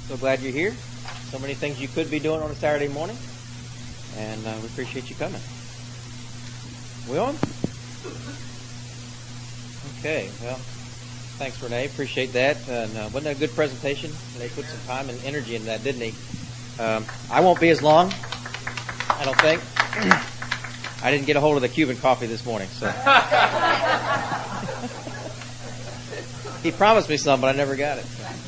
So glad you're here. So many things you could be doing on a Saturday morning, and we appreciate you coming. We on? Okay, well, thanks, Renee. Appreciate that. And wasn't that a good presentation? Renee put some time and energy into that, didn't he? I won't be as long, I don't think. I didn't get a hold of the Cuban coffee this morning, so. He promised me some, but I never got it.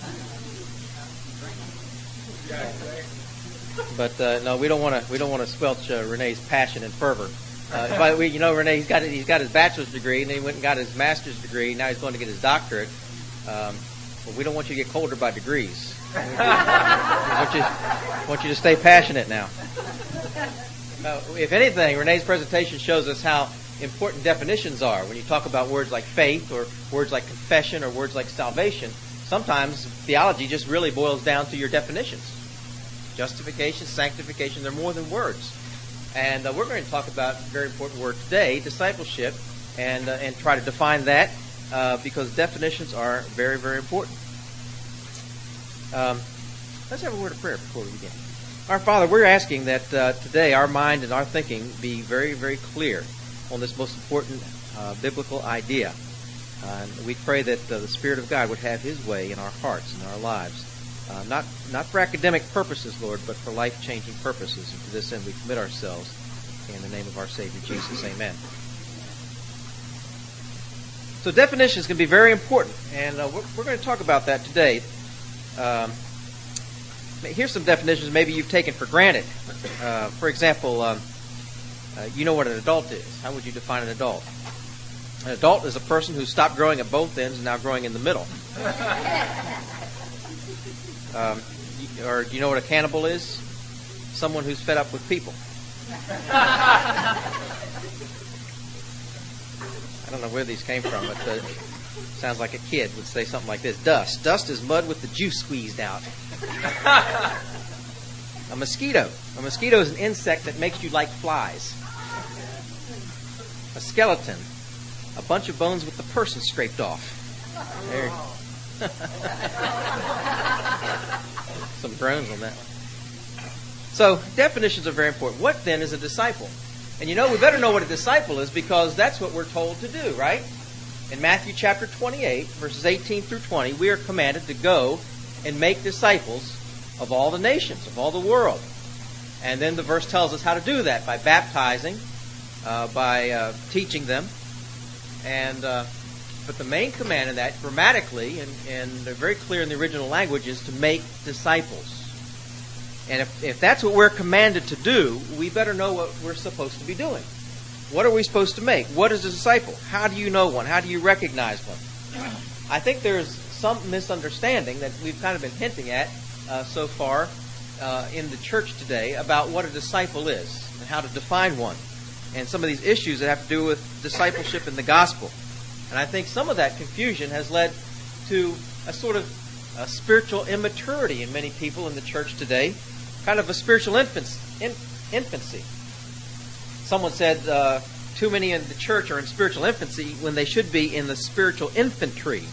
But no, we don't want to squelch Renee's passion and fervor. But Renee, he's got his bachelor's degree, and then he went and got his master's degree. Now he's going to get his doctorate. But we don't want you to get colder by degrees. We want you to stay passionate now. If anything, Renee's presentation shows us how important definitions are. When you talk about words like faith, or words like confession, or words like salvation, sometimes theology just really boils down to your definitions. Justification, sanctification, they're more than words. And we're going to talk about a very important word today, discipleship, and try to define that because definitions are very, very important. Let's have a word of prayer before we begin. Our Father, we're asking that today our mind and our thinking be very, very clear on this most important biblical idea. And we pray that the Spirit of God would have His way in our hearts and our lives. Not for academic purposes, Lord, but for life-changing purposes. And to this end, we commit ourselves in the name of our Savior, Jesus. Amen. So definitions can be very important, and we're going to talk about that today. Here's some definitions maybe you've taken for granted. For example, you know what an adult is. How would you define an adult? An adult is a person who stopped growing at both ends and now growing in the middle. Or do you know what a cannibal is? Someone who's fed up with people. I don't know where these came from, but it sounds like a kid would say something like this. Dust. Dust is mud with the juice squeezed out. A mosquito. A mosquito is an insect that makes you like flies. A skeleton. A bunch of bones with the person scraped off. There. Some groans on that. So, definitions are very important. What then is a disciple? And we better know what a disciple is because that's what we're told to do, right? In Matthew chapter 28, verses 18 through 20, we are commanded to go and make disciples of all the nations, of all the world. And then the verse tells us how to do that by baptizing, by teaching them. But the main command in that, grammatically, and they're very clear in the original language, is to make disciples. And if that's what we're commanded to do, we better know what we're supposed to be doing. What are we supposed to make? What is a disciple? How do you know one? How do you recognize one? I think there's some misunderstanding that we've kind of been hinting at so far in the church today about what a disciple is and how to define one. And some of these issues that have to do with discipleship in the gospel. And I think some of that confusion has led to a sort of a spiritual immaturity in many people in the church today, kind of a spiritual infancy. Someone said too many in the church are in spiritual infancy when they should be in the spiritual infantry.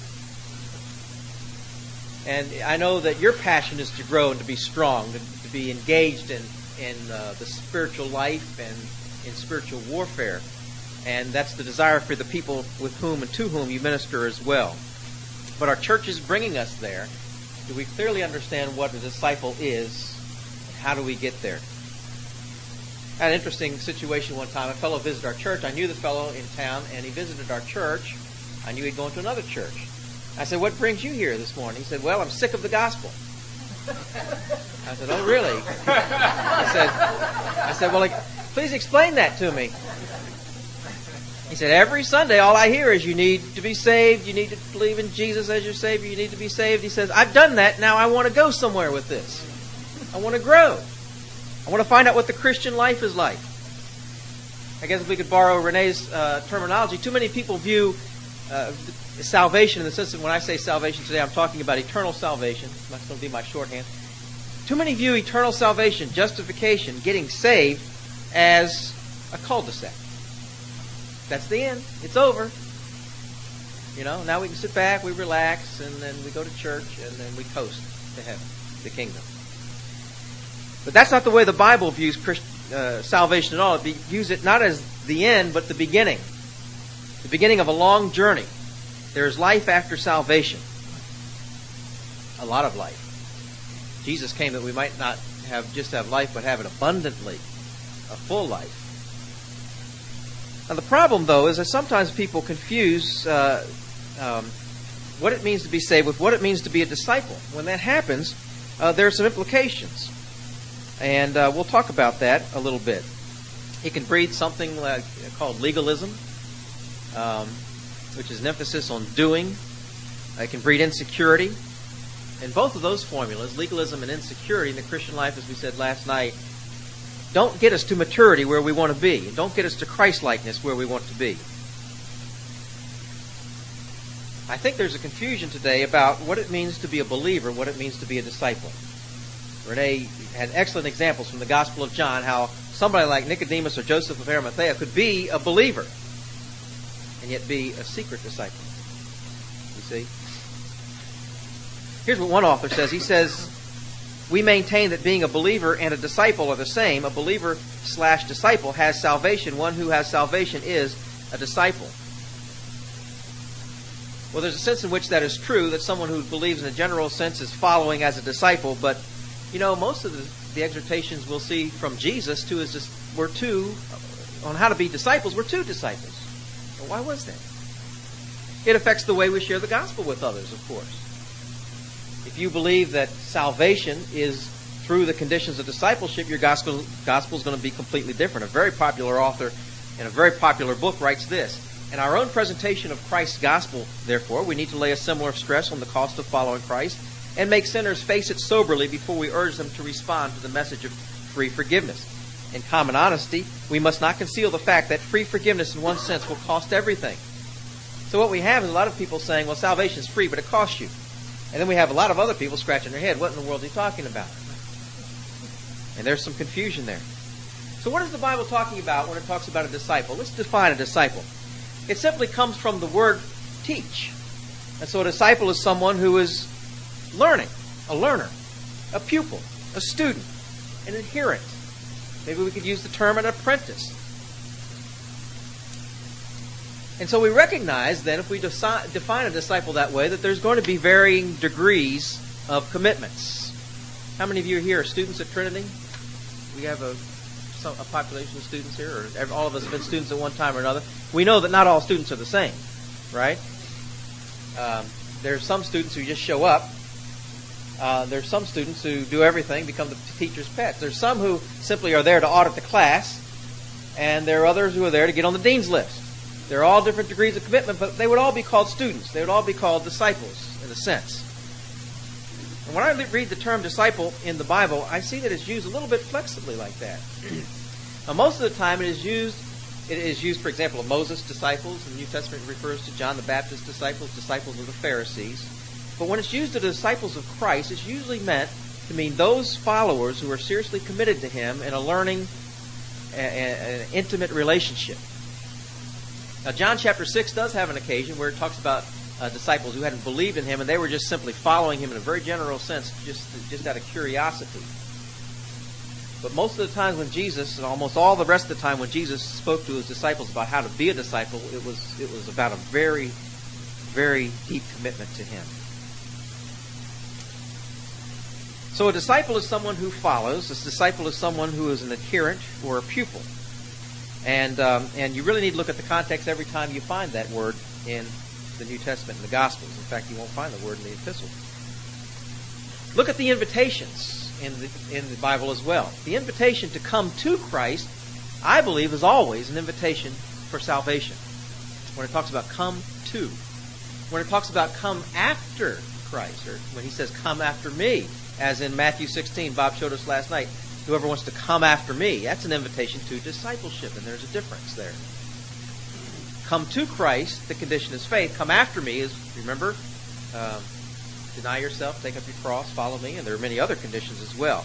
And I know that your passion is to grow and to be strong, to be engaged in the spiritual life and in spiritual warfare. And that's the desire for the people with whom and to whom you minister as well. But our church is bringing us there. Do we clearly understand what a disciple is? And how do we get there? I had an interesting situation one time. A fellow visited our church. I knew the fellow in town, and he visited our church. I knew he'd gone to another church. I said, "What brings you here this morning?" He said, "Well, I'm sick of the gospel." I said, "Oh, really?" I said, "Well, please explain that to me." He said, "Every Sunday, all I hear is you need to be saved, you need to believe in Jesus as your Savior, you need to be saved." He says, "I've done that, now I want to go somewhere with this. I want to grow. I want to find out what the Christian life is like." I guess if we could borrow Renee's terminology, too many people view salvation in the sense that when I say salvation today, I'm talking about eternal salvation. That's going to be my shorthand. Too many view eternal salvation, justification, getting saved, as a cul-de-sac. That's the end. It's over. Now we can sit back, we relax, and then we go to church, and then we coast to heaven. the kingdom. But that's not the way the Bible views salvation at all. It views it not as the end, but the beginning of a long journey. There is life after salvation. A lot of life. Jesus came that we might not just have life, but have it abundantly, a full life. Now the problem, though, is that sometimes people confuse what it means to be saved with what it means to be a disciple. When that happens, there are some implications. And we'll talk about that a little bit. It can breed something called legalism, which is an emphasis on doing. It can breed insecurity. And both of those formulas, legalism and insecurity in the Christian life, as we said last night, don't get us to maturity where we want to be. And don't get us to Christ-likeness where we want to be. I think there's a confusion today about what it means to be a believer, what it means to be a disciple. Renee had excellent examples from the Gospel of John how somebody like Nicodemus or Joseph of Arimathea could be a believer and yet be a secret disciple. You see? Here's what one author says. He says, we maintain that being a believer and a disciple are the same. A believer/disciple has salvation. One who has salvation is a disciple. Well, there's a sense in which that is true, that someone who believes in a general sense is following as a disciple, but most of the exhortations we'll see from Jesus on how to be disciples, we're two disciples. Well, why was that? It affects the way we share the gospel with others, of course. If you believe that salvation is through the conditions of discipleship, your gospel is going to be completely different. A very popular author in a very popular book writes this: in our own presentation of Christ's gospel, therefore, we need to lay a similar stress on the cost of following Christ and make sinners face it soberly before we urge them to respond to the message of free forgiveness. In common honesty, we must not conceal the fact that free forgiveness in one sense will cost everything. So what we have is a lot of people saying, well, salvation is free, but it costs you. And then we have a lot of other people scratching their head. What in the world are you talking about? And there's some confusion there. So what is the Bible talking about when it talks about a disciple? Let's define a disciple. It simply comes from the word teach. And so a disciple is someone who is learning, a learner, a pupil, a student, an adherent. Maybe we could use the term an apprentice. And so we recognize then, if we define a disciple that way, that there's going to be varying degrees of commitments. How many of you here are students at Trinity? We have a population of students here, or all of us have been students at one time or another. We know that not all students are the same, right? There's some students who just show up. There's some students who do everything, become the teacher's pets. There's some who simply are there to audit the class, and there are others who are there to get on the dean's list. They're all different degrees of commitment, but they would all be called students. They would all be called disciples, in a sense. And when I read the term disciple in the Bible, I see that it's used a little bit flexibly like that. Now, most of the time it is used, for example, of Moses' disciples. In the New Testament, it refers to John the Baptist's disciples of the Pharisees. But when it's used to the disciples of Christ, it's usually meant to mean those followers who are seriously committed to Him in a learning, an intimate relationship. Now, John chapter 6 does have an occasion where it talks about disciples who hadn't believed in Him, and they were just simply following Him in a very general sense, just out of curiosity. But most of the times when Jesus, and almost all the rest of the time when Jesus spoke to His disciples about how to be a disciple, it was about a very, very deep commitment to Him. So a disciple is someone who follows. A disciple is someone who is an adherent or a pupil. And you really need to look at the context every time you find that word in the New Testament and the Gospels. In fact, you won't find the word in the epistles. Look at the invitations in the Bible as well. The invitation to come to Christ, I believe, is always an invitation for salvation. When it talks about come to. When it talks about come after Christ, or when He says come after me, as in Matthew 16, Bob showed us last night, whoever wants to come after me, that's an invitation to discipleship, and there's a difference there. Come to Christ, the condition is faith. Come after me is, remember, deny yourself, take up your cross, follow me, and there are many other conditions as well.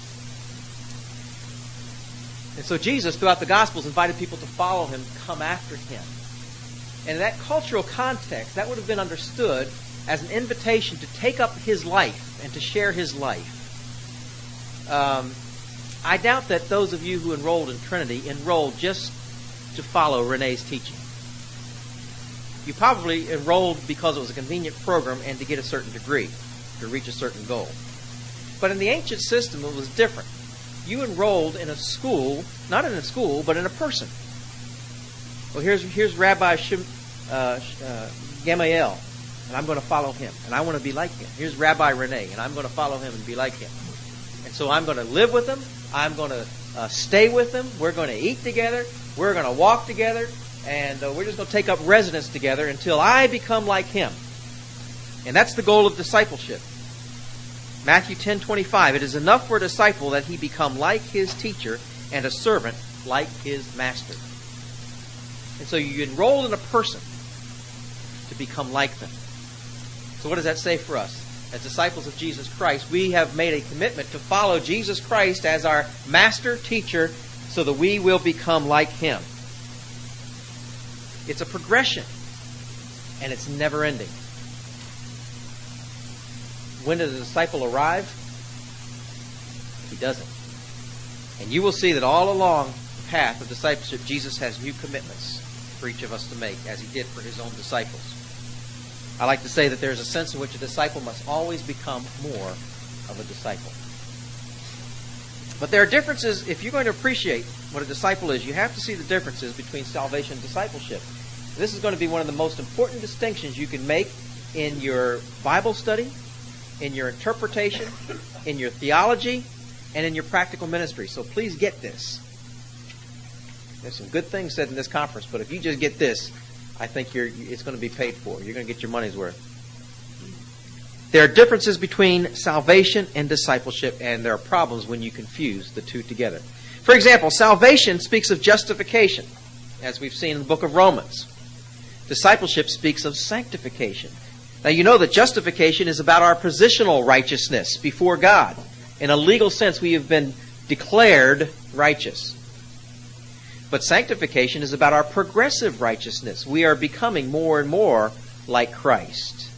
And so Jesus, throughout the Gospels, invited people to follow Him, come after Him. And in that cultural context, that would have been understood as an invitation to take up his life and to share his life. I doubt that those of you who enrolled in Trinity enrolled just to follow Renee's teaching. You probably enrolled because it was a convenient program and to get a certain degree, to reach a certain goal. But in the ancient system, it was different. You enrolled in a school, not in a school, but in a person. Well, here's Rabbi Gamaliel, and I'm going to follow him, and I want to be like him. Here's Rabbi Renee, and I'm going to follow him and be like him. And so I'm going to live with him. I'm going to stay with him. We're going to eat together. We're going to walk together. And we're just going to take up residence together until I become like him. And that's the goal of discipleship. Matthew 10:25. It is enough for a disciple that he become like his teacher and a servant like his master. And so you enroll in a person to become like them. So what does that say for us? As disciples of Jesus Christ, we have made a commitment to follow Jesus Christ as our master teacher so that we will become like him. It's a progression, and it's never ending. When does a disciple arrive? He doesn't. And you will see that all along the path of discipleship, Jesus has new commitments for each of us to make, as he did for his own disciples. I like to say that there's a sense in which a disciple must always become more of a disciple. But there are differences. If you're going to appreciate what a disciple is, you have to see the differences between salvation and discipleship. This is going to be one of the most important distinctions you can make in your Bible study, in your interpretation, in your theology, and in your practical ministry. So please get this. There's some good things said in this conference, but if you just get this, I think it's going to be paid for. You're going to get your money's worth. There are differences between salvation and discipleship, and there are problems when you confuse the two together. For example, salvation speaks of justification, as we've seen in the book of Romans. Discipleship speaks of sanctification. Now, you know that justification is about our positional righteousness before God. In a legal sense, we have been declared righteous. But sanctification is about our progressive righteousness. We are becoming more and more like Christ.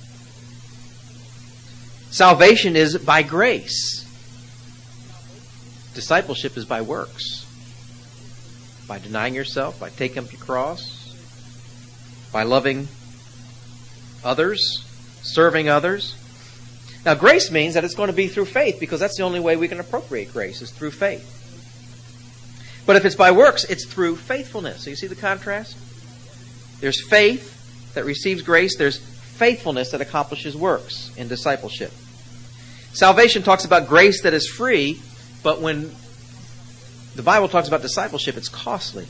Salvation is by grace. Discipleship is by works. By denying yourself, by taking up your cross, by loving others, serving others. Now, grace means that it's going to be through faith, because that's the only way we can appropriate grace, is through faith. But if it's by works, it's through faithfulness. So you see the contrast? There's faith that receives grace. There's faithfulness that accomplishes works in discipleship. Salvation talks about grace that is free, but when the Bible talks about discipleship, it's costly.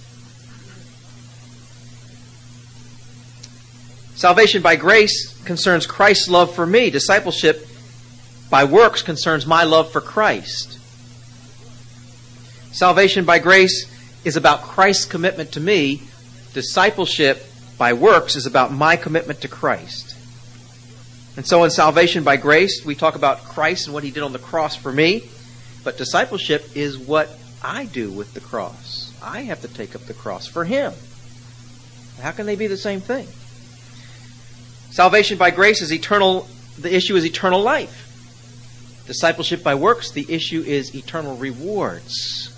Salvation by grace concerns Christ's love for me. Discipleship by works concerns my love for Christ. Salvation by grace is about Christ's commitment to me. Discipleship by works is about my commitment to Christ. And so in salvation by grace, we talk about Christ and what he did on the cross for me. But discipleship is what I do with the cross. I have to take up the cross for him. How can they be the same thing? Salvation by grace is eternal. The issue is eternal life. Discipleship by works, the issue is eternal rewards.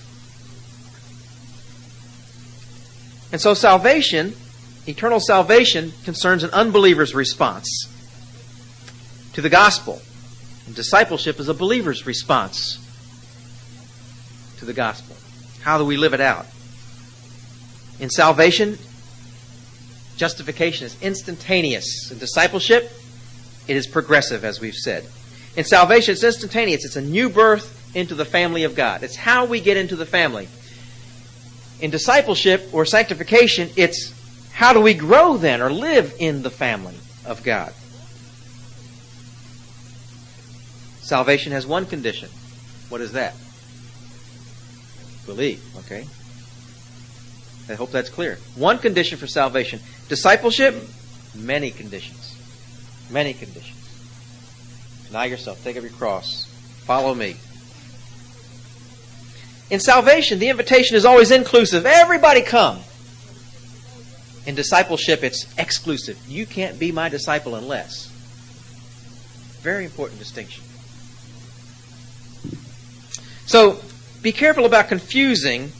And so salvation, eternal salvation, concerns an unbeliever's response to the gospel. And discipleship is a believer's response to the gospel. How do we live it out? In salvation, justification is instantaneous. In discipleship, it is progressive, as we've said. In salvation, it's instantaneous. It's a new birth into the family of God. It's how we get into the family. In discipleship or sanctification, it's how do we grow then or live in the family of God. Salvation has one condition. What is that? Believe, okay? I hope that's clear. One condition for salvation. Discipleship, many conditions. Many conditions. Deny yourself, take up your cross, follow me. In salvation, the invitation is always inclusive. Everybody come. In discipleship, it's exclusive. You can't be my disciple unless. Very important distinction. So, be careful about confusing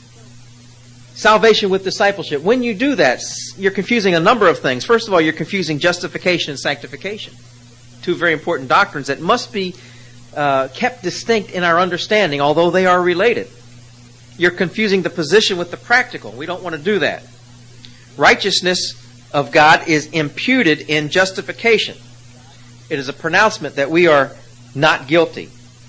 salvation with discipleship. When you do that, you're confusing a number of things. First of all, you're confusing justification and sanctification. Two very important doctrines that must be kept distinct in our understanding, although they are related. You're confusing the position with the practical. We don't want to do that. Righteousness of God is imputed in justification. It is a pronouncement that we are not guilty.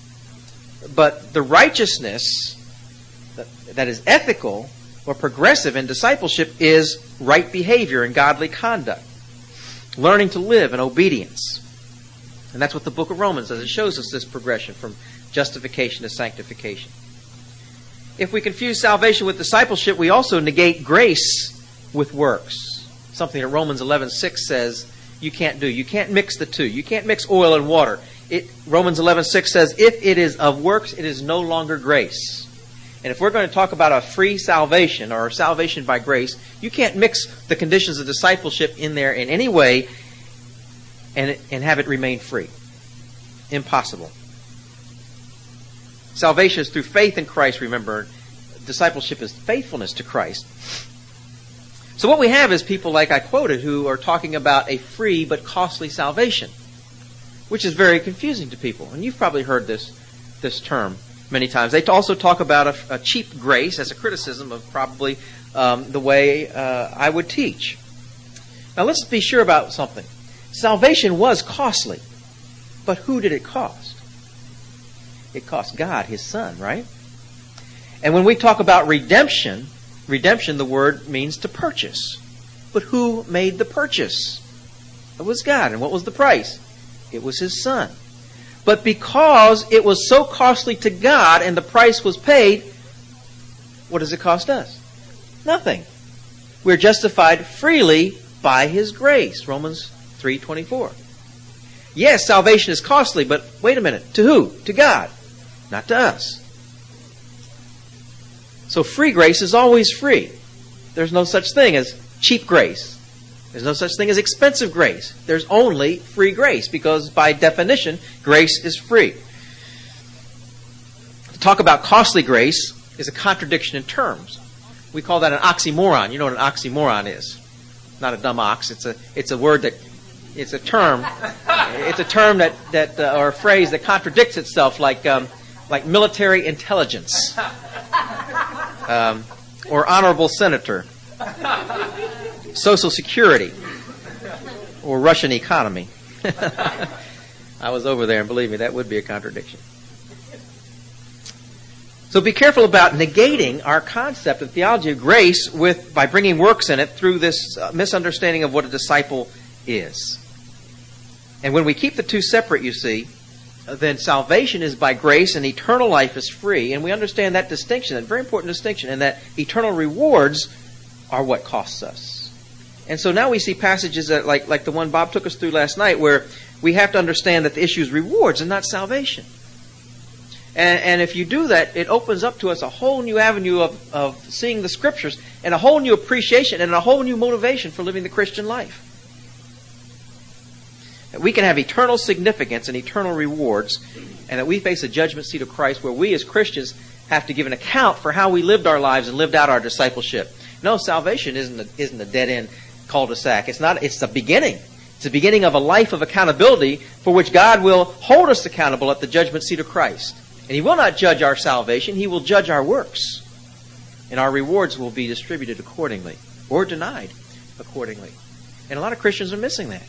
But the righteousness that is ethical or progressive in discipleship is right behavior and godly conduct. Learning to live in obedience. And that's what the book of Romans does. It shows us this progression from justification to sanctification. If we confuse salvation with discipleship, we also negate grace with works. Something that Romans 11:6 says you can't do. You can't mix the two. You can't mix oil and water. Romans 11:6 says, if it is of works, it is no longer grace. And if we're going to talk about a free salvation or salvation by grace, you can't mix the conditions of discipleship in there in any way and have it remain free. Impossible. Salvation is through faith in Christ, remember. Discipleship is faithfulness to Christ. So what we have is people like I quoted who are talking about a free but costly salvation, which is very confusing to people. And you've probably heard this term many times. They also talk about a cheap grace as a criticism of probably the way I would teach. Now let's be sure about something. Salvation was costly, but who did it cost? It cost God, His Son, right? And when we talk about redemption, the word means to purchase. But who made the purchase? It was God. And what was the price? It was His Son. But because it was so costly to God and the price was paid, what does it cost us? Nothing. We're justified freely by His grace. Romans 3:24. Yes, salvation is costly, but wait a minute. To who? To God. Not to us. So free grace is always free. There's no such thing as cheap grace. There's no such thing as expensive grace. There's only free grace because by definition, grace is free. To talk about costly grace is a contradiction in terms. We call that an oxymoron. You know what an oxymoron is. Not a dumb ox. It's a word that, it's a term. It's a term that or a phrase that contradicts itself like military intelligence. Or honorable senator. Social Security, or Russian economy. I was over there, and believe me, that would be a contradiction. So be careful about negating our concept and theology of grace by bringing works in it through this misunderstanding of what a disciple is. And when we keep the two separate, you see, then salvation is by grace and eternal life is free. And we understand that distinction, that very important distinction, and that eternal rewards are what costs us. And so now we see passages that, like the one Bob took us through last night, where we have to understand that the issue is rewards and not salvation. And if you do that, it opens up to us a whole new avenue of seeing the Scriptures and a whole new appreciation and a whole new motivation for living the Christian life. That we can have eternal significance and eternal rewards, and that we face a judgment seat of Christ where we as Christians have to give an account for how we lived our lives and lived out our discipleship. No, salvation isn't a dead-end cul-de-sac. It's not. It's the beginning. It's the beginning of a life of accountability for which God will hold us accountable at the judgment seat of Christ. And He will not judge our salvation. He will judge our works. And our rewards will be distributed accordingly or denied accordingly. And a lot of Christians are missing that.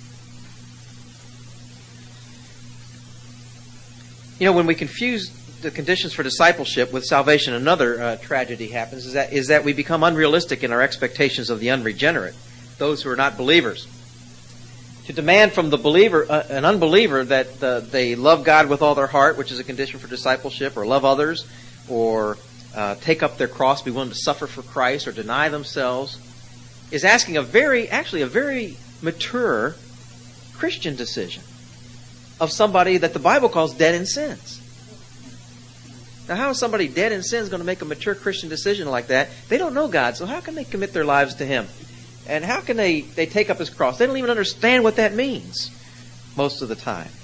You know, when we confuse the conditions for discipleship with salvation, another tragedy happens is that we become unrealistic in our expectations of the unregenerate, those who are not believers. To demand from the believer, an unbeliever, that they love God with all their heart, which is a condition for discipleship, or love others, or take up their cross, be willing to suffer for Christ, or deny themselves, is asking a very mature Christian decision of somebody that the Bible calls dead in sins. Now, how is somebody dead in sins going to make a mature Christian decision like that? They don't know God, so how can they commit their lives to Him? And how can they take up His cross? They don't even understand what that means most of the time.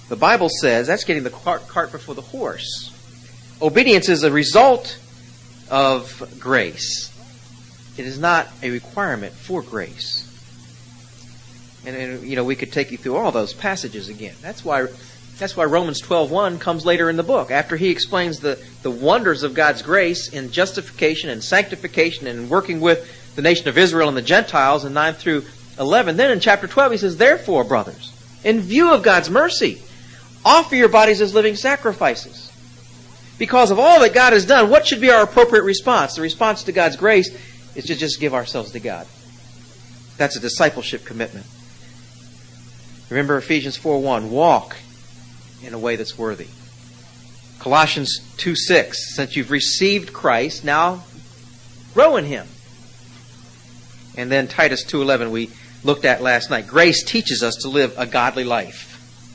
The Bible says that's getting the cart before the horse. Obedience is a result of grace. It is not a requirement for grace. And we could take you through all those passages again. That's why Romans 12:1 comes later in the book. After he explains the wonders of God's grace in justification and sanctification and working with the nation of Israel and the Gentiles in 9 through 11. Then in chapter 12 he says, "Therefore, brothers, in view of God's mercy, offer your bodies as living sacrifices." Because of all that God has done, what should be our appropriate response? The response to God's grace is to just give ourselves to God. That's a discipleship commitment. Remember Ephesians 4:1, walk in a way that's worthy. Colossians 2:6, since you've received Christ, now grow in Him. And then Titus 2:11 we looked at last night. Grace teaches us to live a godly life.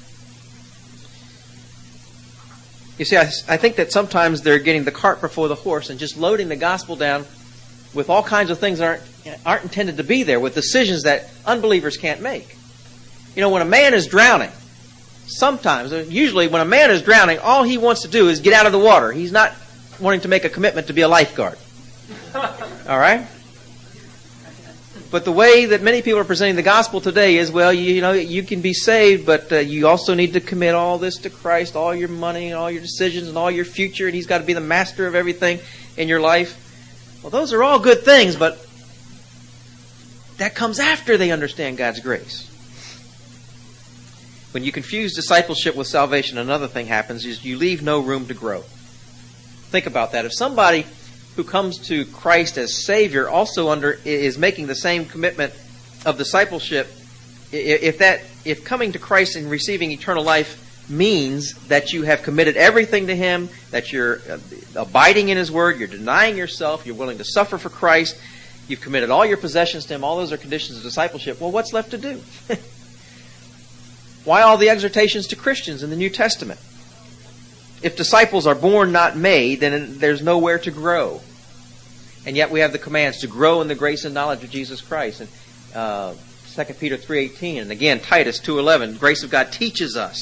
You see, I think that sometimes they're getting the cart before the horse and just loading the gospel down with all kinds of things that aren't intended to be there, with decisions that unbelievers can't make. When a man is drowning, usually when a man is drowning, all he wants to do is get out of the water. He's not wanting to make a commitment to be a lifeguard. All right? But the way that many people are presenting the gospel today is, well, you can be saved, but you also need to commit all this to Christ, all your money and all your decisions and all your future, and He's got to be the master of everything in your life. Well, those are all good things, but that comes after they understand God's grace. When you confuse discipleship with salvation, another thing happens is you leave no room to grow. Think about that. If somebody who comes to Christ as Savior also is making the same commitment of discipleship, if coming to Christ and receiving eternal life means that you have committed everything to Him, that you're abiding in His Word, you're denying yourself, you're willing to suffer for Christ, you've committed all your possessions to Him, all those are conditions of discipleship, well, what's left to do? Why all the exhortations to Christians in the New Testament? If disciples are born, not made, then there's nowhere to grow. And yet we have the commands to grow in the grace and knowledge of Jesus Christ. And 2 Peter 3:18, and again Titus 2:11, the grace of God teaches us.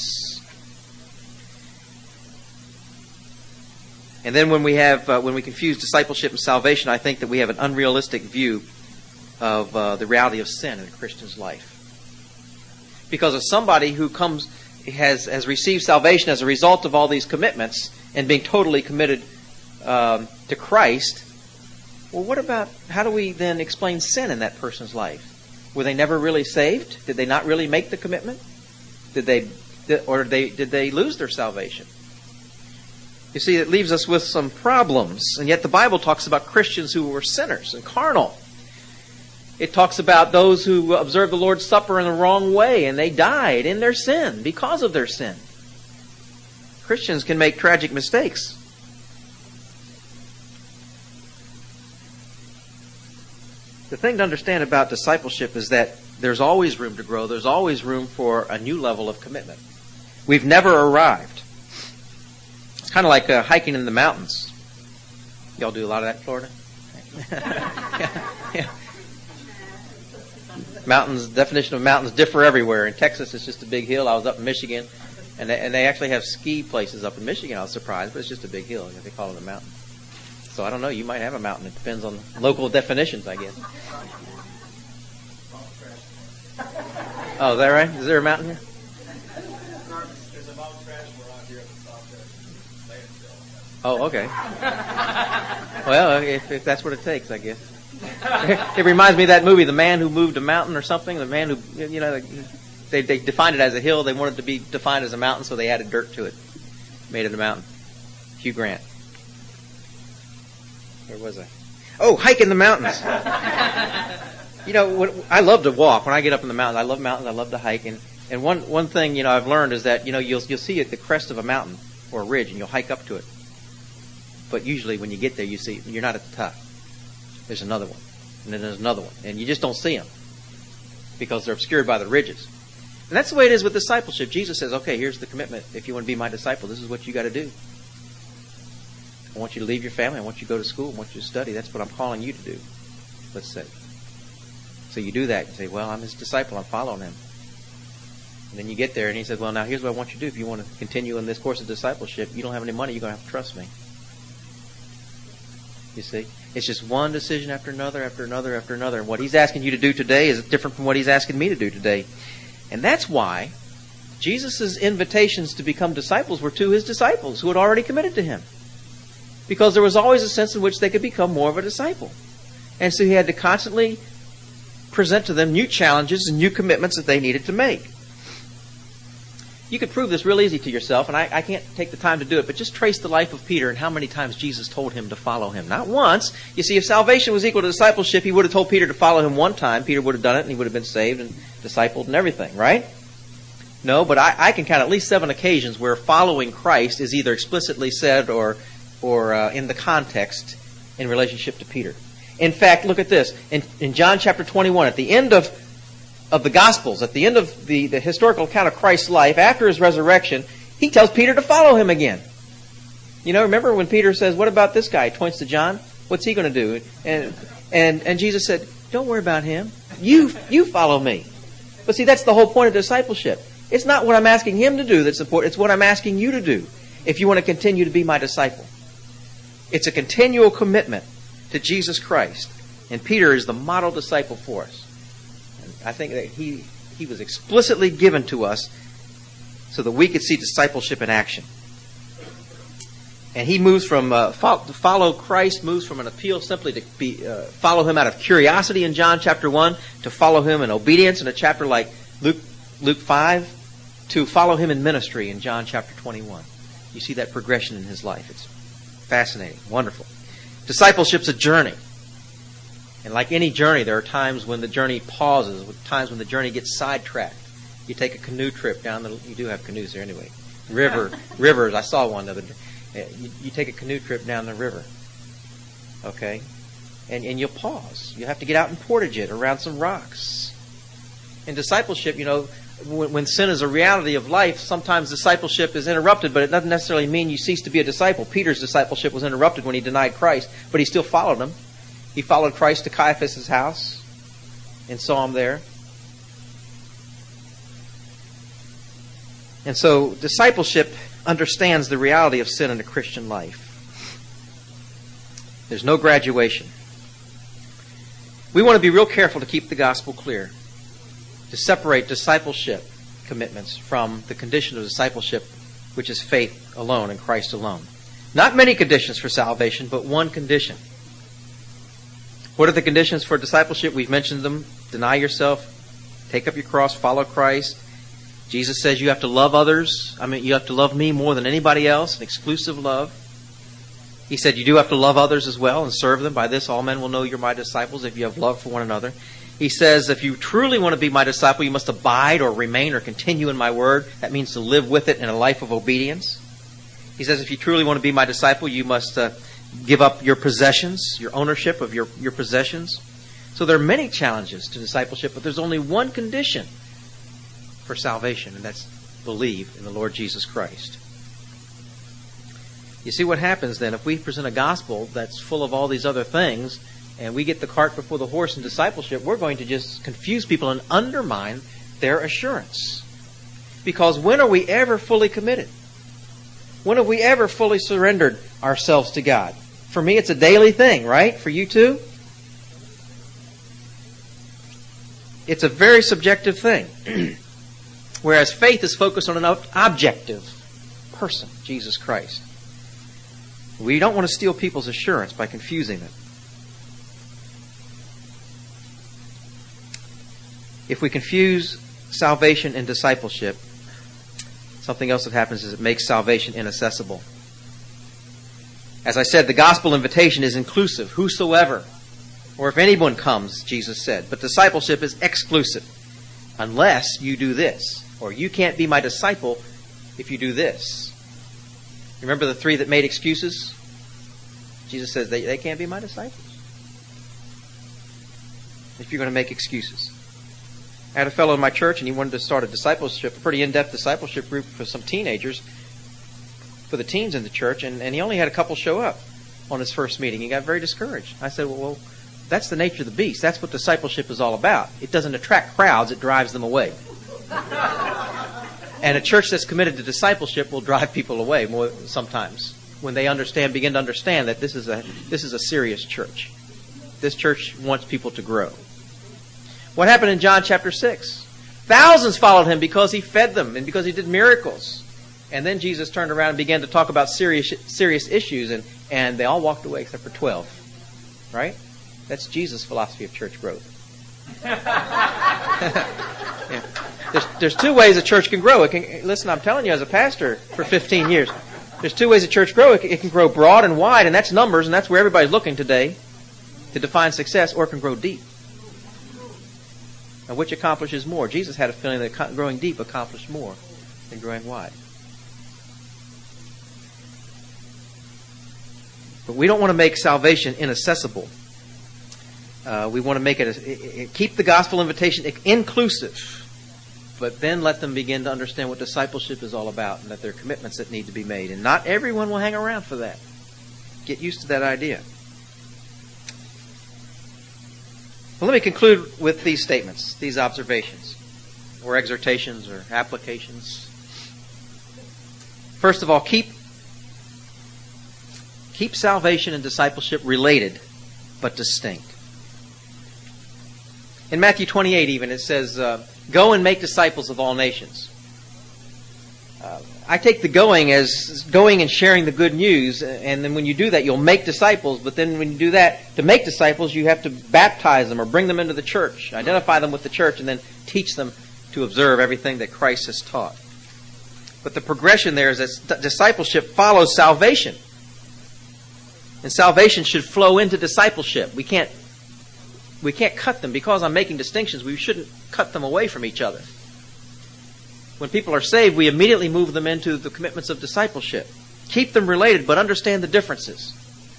And then when we confuse discipleship and salvation, I think that we have an unrealistic view of the reality of sin in a Christian's life. Because of somebody who has received salvation as a result of all these commitments and being totally committed to Christ, well, how do we then explain sin in that person's life? Were they never really saved? Did they not really make the commitment? Did they lose their salvation? You see, it leaves us with some problems. And yet the Bible talks about Christians who were sinners and carnal. It talks about those who observed the Lord's Supper in the wrong way, and they died in their sin because of their sin. Christians can make tragic mistakes. The thing to understand about discipleship is that there's always room to grow. There's always room for a new level of commitment. We've never arrived. It's kind of like hiking in the mountains. Y'all do a lot of that in Florida? Yeah. Mountains, definition of mountains differ everywhere. In Texas, it's just a big hill. I was up in Michigan, and they actually have ski places up in Michigan. I was surprised, but it's just a big hill. They call it a mountain. So I don't know. You might have a mountain. It depends on local definitions, I guess. Oh, is that right? Is there a mountain here? There's a mountain Trashmore out here at the top there. Oh, okay. Well, if that's what it takes, I guess. It reminds me of that movie, The Man Who Moved a Mountain or something. The man who, they defined it as a hill. They wanted it to be defined as a mountain, so they added dirt to it. Made it a mountain. Hugh Grant. Where was I? Oh, hike in the mountains. I love to walk. When I get up in the mountains, I love mountains. I love to hike. And one thing, I've learned is that, you'll see at the crest of a mountain or a ridge, and you'll hike up to it. But usually when you get there, you see you're not at the top. There's another one. And then there's another one. And you just don't see them because they're obscured by the ridges. And that's the way it is with discipleship. Jesus says, okay, here's the commitment. If you want to be my disciple, this is what you got to do. I want you to leave your family. I want you to go to school. I want you to study. That's what I'm calling you to do. Let's say. So you do that. You say, well, I'm His disciple. I'm following Him. And then you get there, and he said, well, now here's what I want you to do. If you want to continue in this course of discipleship, you don't have any money, you're going to have to trust me. You see? It's just one decision after another, after another, after another. And what he's asking you to do today is different from what he's asking me to do today. And that's why Jesus' invitations to become disciples were to his disciples who had already committed to him. Because there was always a sense in which they could become more of a disciple. And so he had to constantly present to them new challenges and new commitments that they needed to make. You could prove this real easy to yourself, and I can't take the time to do it, but just trace the life of Peter and how many times Jesus told him to follow him. Not once. You see, if salvation was equal to discipleship, he would have told Peter to follow him one time. Peter would have done it, and he would have been saved and discipled and everything, right? No, but I can count at least 7 occasions where following Christ is either explicitly said or in the context in relationship to Peter. In fact, look at this. In John chapter 21, at the end of the Gospels, at the end of the historical account of Christ's life, after his resurrection, he tells Peter to follow him again. You know, remember when Peter says, what about this guy? He points to John. What's he going to do? And Jesus said, don't worry about him. You follow me. But see, that's the whole point of discipleship. It's not what I'm asking him to do that's important. It's what I'm asking you to do if you want to continue to be my disciple. It's a continual commitment to Jesus Christ. And Peter is the model disciple for us. And I think that he was explicitly given to us so that we could see discipleship in action. And he moves from follow Christ, moves from an appeal simply to follow him out of curiosity in John chapter 1 to follow him in obedience in a chapter like Luke 5 to follow him in ministry in John chapter 21. You see that progression in his life. It's fascinating, wonderful. Discipleship's a journey. And like any journey, there are times when the journey pauses, times when the journey gets sidetracked. You take a canoe trip down you do have canoes there anyway. Rivers, I saw one the other day. You take a canoe trip down the river. Okay? And you'll pause. You have to get out and portage it around some rocks. In discipleship, you know, when sin is a reality of life, sometimes discipleship is interrupted, but it doesn't necessarily mean you cease to be a disciple. Peter's discipleship was interrupted when he denied Christ, but he still followed him. He followed Christ to Caiaphas' house and saw him there. And so discipleship understands the reality of sin in a Christian life. There's no graduation. We want to be real careful to keep the gospel clear, to separate discipleship commitments from the condition of discipleship, which is faith alone in Christ alone. Not many conditions for salvation, but one condition. What are the conditions for discipleship? We've mentioned them. Deny yourself, take up your cross, follow Christ. Jesus says you have to love others. You have to love me more than anybody else, an exclusive love. He said you do have to love others as well and serve them. By this all men will know you're my disciples if you have love for one another. He says if you truly want to be my disciple, you must abide or remain or continue in my word. That means to live with it in a life of obedience. He says if you truly want to be my disciple, you must give up your possessions, your ownership of your possessions. So there are many challenges to discipleship, but there's only one condition for salvation, and that's believe in the Lord Jesus Christ. You see what happens then if we present a gospel that's full of all these other things and we get the cart before the horse in discipleship, we're going to just confuse people and undermine their assurance. Because when are we ever fully committed? When have we ever fully surrendered ourselves to God? For me, it's a daily thing, right? For you too? It's a very subjective thing. Whereas faith is focused on an objective person, Jesus Christ. We don't want to steal people's assurance by confusing them. If we confuse salvation and discipleship, something else that happens is it makes salvation inaccessible. As I said, the gospel invitation is inclusive, whosoever, or if anyone comes, Jesus said. But discipleship is exclusive, unless you do this. Or you can't be my disciple if you do this. Remember the 3 that made excuses? Jesus says they can't be my disciples if you're going to make excuses. I had a fellow in my church and he wanted to start a pretty in-depth discipleship group for some teenagers, for the teens in the church, and he only had a couple show up on his first meeting. He got very discouraged. I said, well, that's the nature of the beast. That's what discipleship is all about. It doesn't attract crowds, it drives them away. And a church that's committed to discipleship will drive people away more sometimes when they begin to understand that this is a serious church. This church wants people to grow. What happened in John chapter 6? Thousands followed him because he fed them and because he did miracles. And then Jesus turned around and began to talk about serious issues, and they all walked away except for 12. Right? That's Jesus' philosophy of church growth. Yeah. There's two ways a church can grow. Listen, I'm telling you as a pastor for 15 years, there's two ways a church grow. It can grow broad and wide, and that's numbers, and that's where everybody's looking today to define success, or it can grow deep. Now, which accomplishes more? Jesus had a feeling that growing deep accomplished more than growing wide. But we don't want to make salvation inaccessible. We want to make it keep the gospel invitation inclusive, but then let them begin to understand what discipleship is all about and that there are commitments that need to be made. And not everyone will hang around for that. Get used to that idea. Well, let me conclude with these statements, these observations, or exhortations, or applications. First of all, keep salvation and discipleship related, but distinct. In Matthew 28 even, it says, go and make disciples of all nations. I take the going as going and sharing the good news, and then when you do that, you'll make disciples, but then when you do that, to make disciples, you have to baptize them or bring them into the church, identify them with the church, and then teach them to observe everything that Christ has taught. But the progression there is that discipleship follows salvation. And salvation should flow into discipleship. We can't cut them. Because I'm making distinctions, we shouldn't cut them away from each other. When people are saved, we immediately move them into the commitments of discipleship. Keep them related, but understand the differences.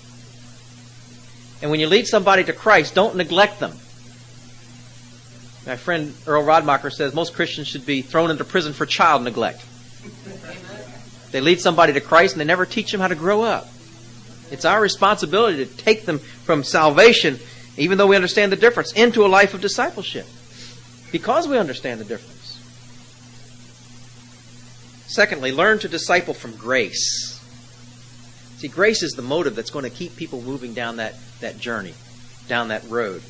And when you lead somebody to Christ, don't neglect them. My friend Earl Rodmacher says most Christians should be thrown into prison for child neglect. They lead somebody to Christ and they never teach them how to grow up. It's our responsibility to take them from salvation, even though we understand the difference, into a life of discipleship. Because we understand the difference. Secondly, learn to disciple from grace. See, grace is the motive that's going to keep people moving down that journey, down that road.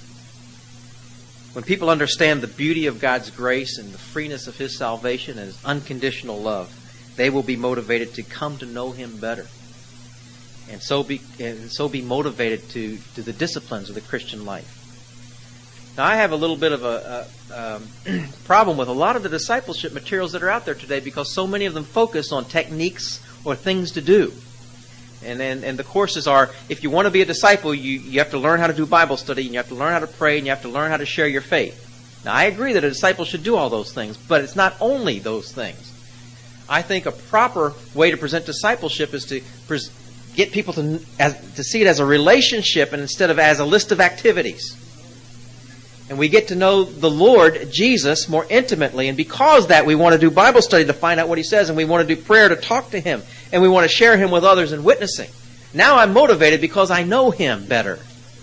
When people understand the beauty of God's grace and the freeness of His salvation and His unconditional love, they will be motivated to come to know Him better. And so be motivated to the disciplines of the Christian life. Now, I have a little bit of a problem with a lot of the discipleship materials that are out there today because so many of them focus on techniques or things to do. And the courses are, if you want to be a disciple, you have to learn how to do Bible study, and you have to learn how to pray, and you have to learn how to share your faith. Now, I agree that a disciple should do all those things, but it's not only those things. I think a proper way to present discipleship is to get people to see it as a relationship and instead of as a list of activities. And we get to know the Lord Jesus more intimately. And because of that, we want to do Bible study to find out what He says. And we want to do prayer to talk to Him. And we want to share Him with others in witnessing. Now I'm motivated because I know Him better.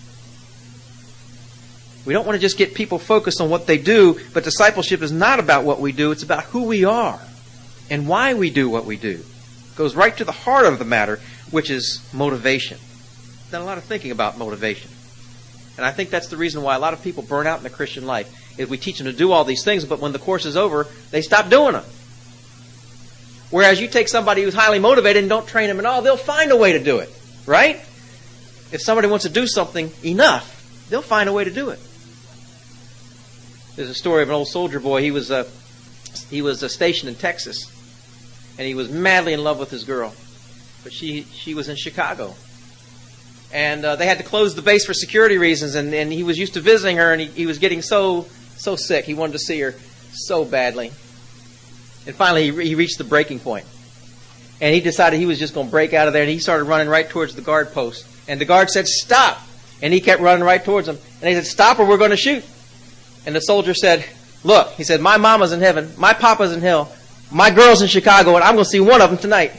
We don't want to just get people focused on what they do. But discipleship is not about what we do. It's about who we are and why we do what we do. It goes right to the heart of the matter, which is motivation. Done a lot of thinking about motivation. And I think that's the reason why a lot of people burn out in the Christian life. Is we teach them to do all these things, but when the course is over, they stop doing them. Whereas you take somebody who's highly motivated and don't train them at all, they'll find a way to do it. Right? If somebody wants to do something enough, they'll find a way to do it. There's a story of an old soldier boy. He was stationed in Texas, and he was madly in love with his girl. But she was in Chicago. And they had to close the base for security reasons, and he was used to visiting her, and he was getting so sick. He wanted to see her so badly. And finally, he reached the breaking point. And he decided he was just going to break out of there, and he started running right towards the guard post. And the guard said, "Stop!" And he kept running right towards him. And he said, "Stop or we're going to shoot." And the soldier said, "Look," he said, "my mama's in heaven, my papa's in hell, my girl's in Chicago, and I'm going to see one of them tonight."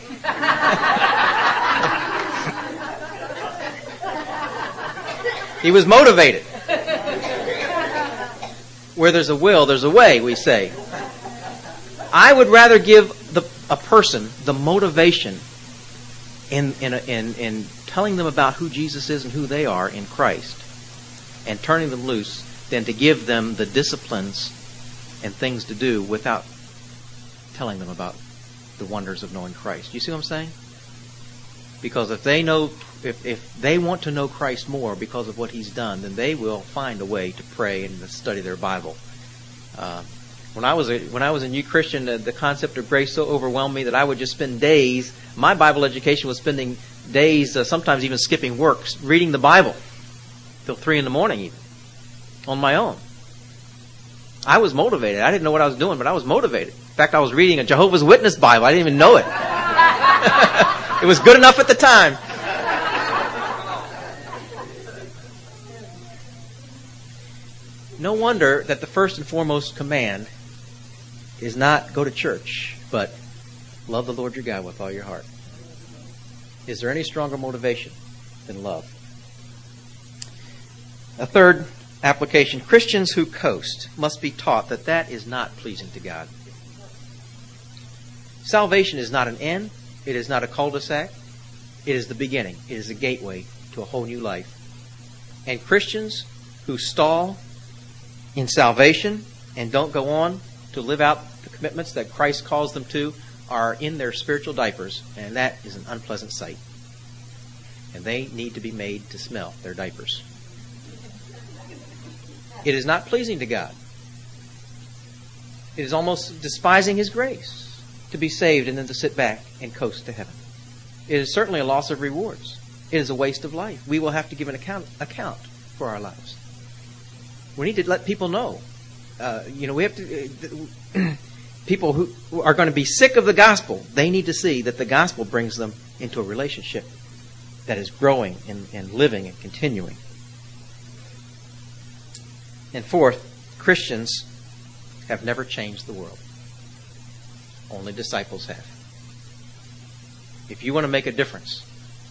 He was motivated. Where there's a will, there's a way, we say. I would rather give a person the motivation in telling them about who Jesus is and who they are in Christ and turning them loose than to give them the disciplines and things to do without telling them about the wonders of knowing Christ. You see what I'm saying? Because if they want to know Christ more because of what He's done, then they will find a way to pray and to study their Bible. When I was a new Christian, the concept of grace so overwhelmed me that I would just spend days. My Bible education was spending days, sometimes even skipping work, reading the Bible till 3 a.m. even, on my own. I was motivated. I didn't know what I was doing, but I was motivated. In fact, I was reading a Jehovah's Witness Bible. I didn't even know it. It was good enough at the time. No wonder that the first and foremost command is not go to church, but love the Lord your God with all your heart. Is there any stronger motivation than love? A third application, Christians who coast must be taught that that is not pleasing to God. Salvation is not an end. It is not a cul-de-sac. It is the beginning. It is a gateway to a whole new life. And Christians who stall in salvation and don't go on to live out the commitments that Christ calls them to are in their spiritual diapers, and that is an unpleasant sight. And they need to be made to smell their diapers. It is not pleasing to God. It is almost despising His grace to be saved and then to sit back and coast to heaven. It is certainly a loss of rewards. It is a waste of life. We will have to give an account for our lives. We need to let people know. We have to. People who are going to be sick of the gospel, they need to see that the gospel brings them into a relationship that is growing and living and continuing. And fourth, Christians have never changed the world. Only disciples have. If you want to make a difference,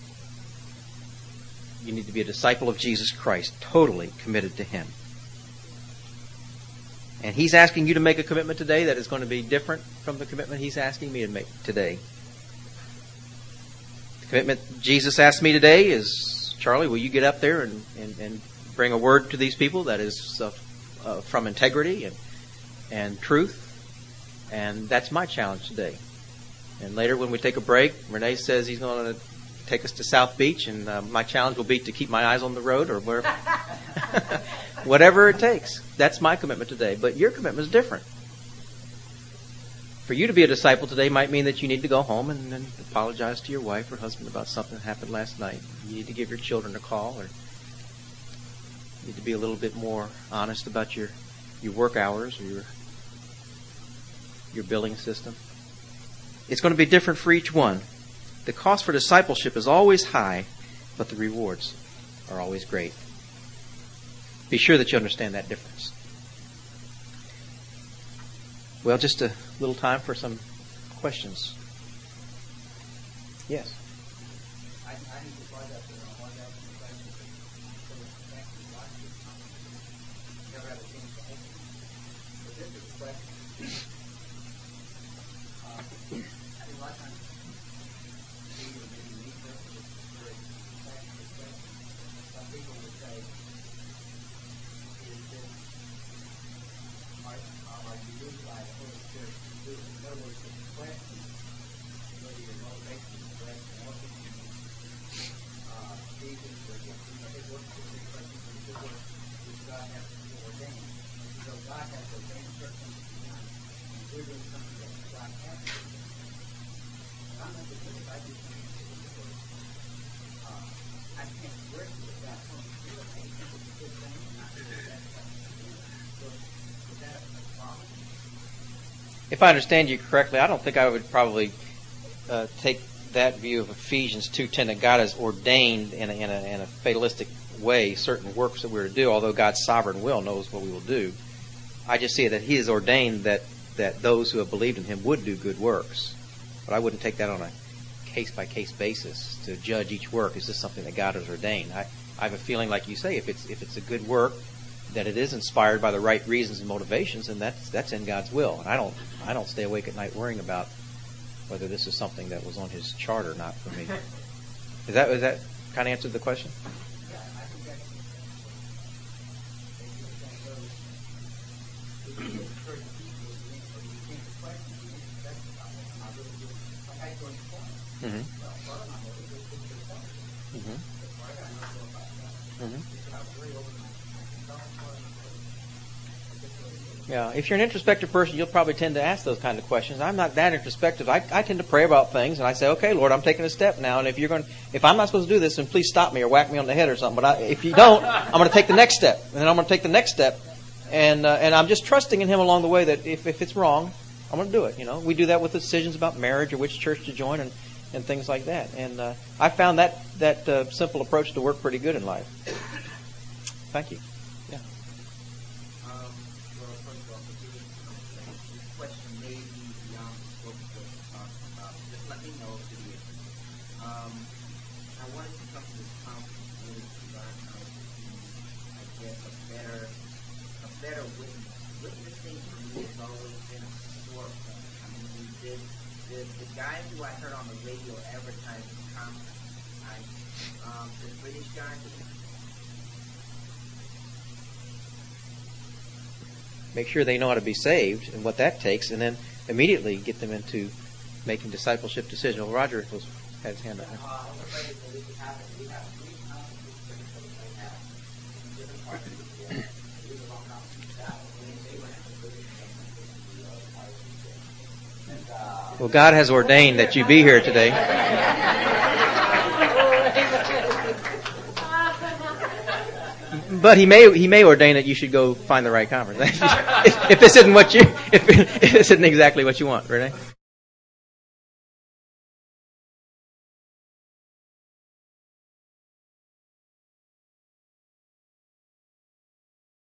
you need to be a disciple of Jesus Christ, totally committed to Him. And He's asking you to make a commitment today that is going to be different from the commitment He's asking me to make today. The commitment Jesus asked me today is, Charlie, will you get up there and bring a word to these people that is from integrity and truth? And that's my challenge today. And later when we take a break, Renee says he's going to take us to South Beach, and my challenge will be to keep my eyes on the road or wherever. Whatever it takes. That's my commitment today. But your commitment is different. For you to be a disciple today might mean that you need to go home and apologize to your wife or husband about something that happened last night. You need to give your children a call, or you need to be a little bit more honest about your work hours or your billing system. It's going to be different for each one. The cost for discipleship is always high, but the rewards are always great. Be sure that you understand that difference. Well, just a little time for some questions. Yes. I need to find out that I want to ask you a question. So thank you. Never had a chance to open it. But this is a question. I think a lot of times maybe me personally, this is very practical question. Some people would say, is this are you moved by the Holy Spirit to do it? In other words, the question, whether your motivation is correct and what you do. Jesus, for example, his work is a question for his work, which God has ordained. So God has ordained certain things to be done. And we're doing something that God has ordained. And I'm not the good I do something in the work. I can't work with that Holy Spirit. I think it's a good thing, and I feel that's something to do. So is that a problem? If I understand you correctly, I don't think I would probably take that view of Ephesians 2:10 that God has ordained in a fatalistic way certain works that we're to do, although God's sovereign will knows what we will do. I just see that He has ordained that those who have believed in Him would do good works. But I wouldn't take that on a case-by-case basis to judge each work. Is this something that God has ordained? I have a feeling, like you say, if it's a good work that it is inspired by the right reasons and motivations, and that's in God's will. And I don't stay awake at night worrying about whether this is something that was on His chart or not for me. Is that kind of answered the question? Yeah, I think that's certain people you think the question you expect about it. And I really do. Like I joined the point. Mm-hmm. Well, part of my motive is to get the point. Mm-hmm. That's why I got not know about that. Mm-hmm. Because I was really over my control part of my motive. Yeah, if you're an introspective person, you'll probably tend to ask those kind of questions. I'm not that introspective. I tend to pray about things, and I say, "Okay, Lord, I'm taking a step now. And if I'm not supposed to do this, then please stop me or whack me on the head or something. But if you don't, I'm going to take the next step, and then I'm going to take the next step, and I'm just trusting in Him along the way that if it's wrong, I'm going to do it. You know, we do that with decisions about marriage or which church to join and things like that. And I found that simple approach to work pretty good in life. Thank you. Yeah. Well, first of all, this question may be beyond the scope of what we're talking about. Just let me know if it is. I wanted to come to this conference really to learn how to be, I guess, a better witness. Witnessing for me has always been a sore point. I mean, the guy who I heard on the radio advertising the conference, the British guy. Make sure they know how to be saved and what that takes, and then immediately get them into making discipleship decisions. Well, Roger had his hand up. I'm afraid that this has happened. We have three conferences that we have in different parts of the world. These are all conferences that they went to the British and the other parts of the world. Well, God has ordained that you be here today. But he may ordain that you should go find the right conference. if this isn't exactly what you want, Renee.